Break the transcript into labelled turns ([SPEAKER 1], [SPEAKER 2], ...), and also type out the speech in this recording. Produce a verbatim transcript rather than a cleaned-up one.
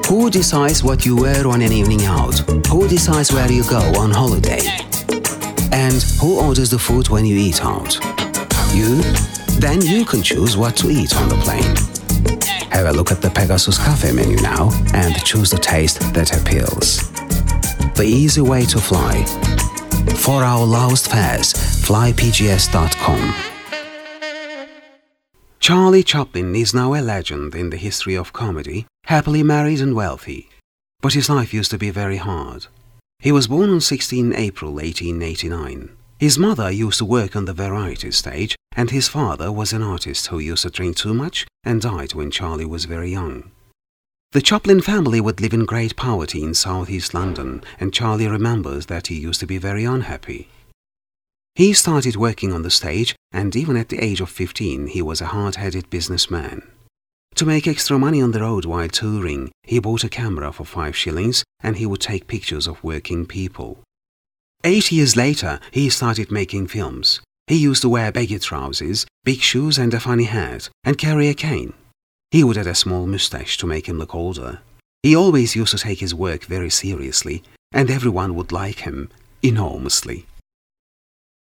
[SPEAKER 1] Who decides what you wear on an evening out? Who decides where you go on holiday? And who orders the food when you eat out? You? Then you can choose what to eat on the plane. Have a look at the Pegasus Cafe menu now and choose the taste that appeals. The easy way to fly. For our lowest fares, fly p g s dot com. Charlie Chaplin is now a legend in the history of comedy, happily married and wealthy. But his life used to be very hard. He was born on the sixteenth of April eighteen eighty-nine. His mother used to work on the variety stage, and his father was an artist who used to drink too much and died when Charlie was very young. The Chaplin family would live in great poverty in southeast London, and Charlie remembers that he used to be very unhappy. He started working on the stage, and even at the age of fifteen, he was a hard-headed businessman. To make extra money on the road while touring, he bought a camera for five shillings, and he would take pictures of working people. Eight years later, he started making films. He used to wear baggy trousers, big shoes and a funny hat, and carry a cane. He would add a small moustache to make him look older. He always used to take his work very seriously, and everyone would like him enormously.